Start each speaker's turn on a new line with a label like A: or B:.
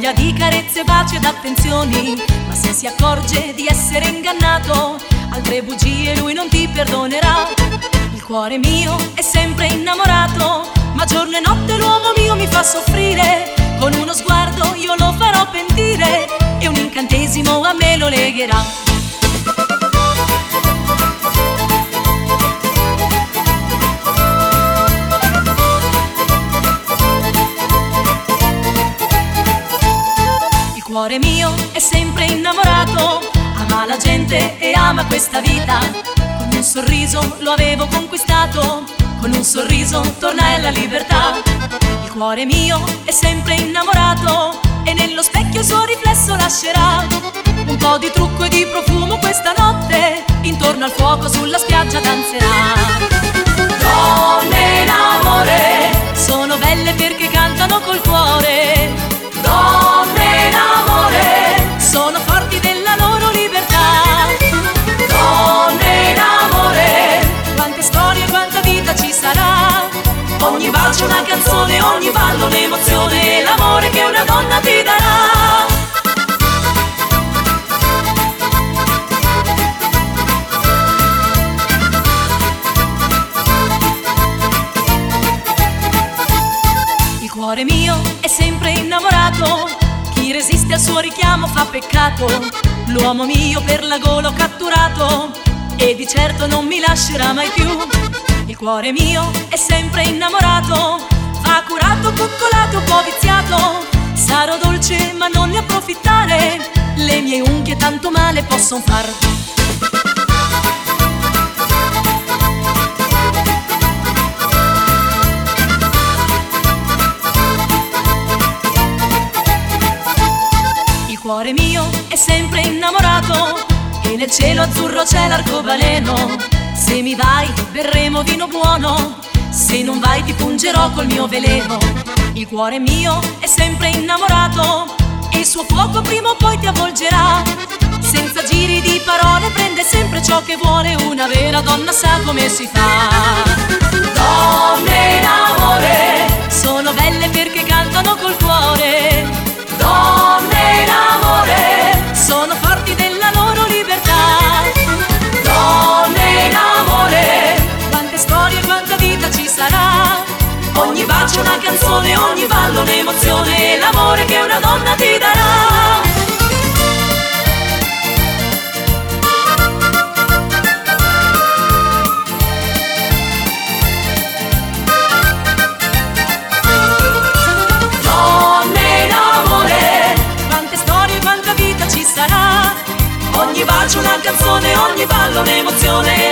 A: voglia di carezze, baci ed attenzioni, ma se si accorge di essere ingannato, altre bugie lui non ti perdonerà. Il cuore mio è sempre innamorato, ma giorno e notte l'uomo mio mi fa soffrire. Con uno sguardo io lo farò pentire e un incantesimo a me lo legherà. Il cuore mio è sempre innamorato, ama la gente e ama questa vita. Con un sorriso lo avevo conquistato, con un sorriso torna alla libertà. Il cuore mio è sempre innamorato e nello specchio il suo riflesso lascerà. Un po' di trucco e di profumo questa notte, intorno al fuoco sulla spiaggia danzerà. Donne in amore sono belle perché cantano col cuore. Donne in amore sono forti della loro libertà. Donne in amore, quante storie, quanta vita ci sarà. Ogni bacio una canzone, ogni ballo un'emozione, l'amore che una donna ti darà. Il cuore mio è sempre innamorato, chi resiste al suo richiamo fa peccato. L'uomo mio per la gola ho catturato e di certo non mi lascerà mai più. Il cuore mio è sempre innamorato, va curato, coccolato, un po' viziato. Sarò dolce ma non ne approfittare, le mie unghie tanto male posson far. Il cuore mio è sempre innamorato e nel cielo azzurro c'è l'arcobaleno. Se mi vai berremo vino buono, se non vai ti pungerò col mio veleno. Il cuore mio è sempre innamorato e il suo fuoco prima o poi ti avvolgerà. Senza giri di parole prende sempre ciò che vuole, una vera donna sa come si fa. Donne in amore sono belle perché cantano col cuore. Donne in amore sono forti della loro libertà. Donne in amore, quante storie, quanta vita ci sarà. Ogni bacio una canzone, ogni ballo un'emozione, l'amore che una donna ti darà. Donne in amore, quante storie, quanta vita ci sarà. Ogni bacio una canzone, ogni ballo un'emozione,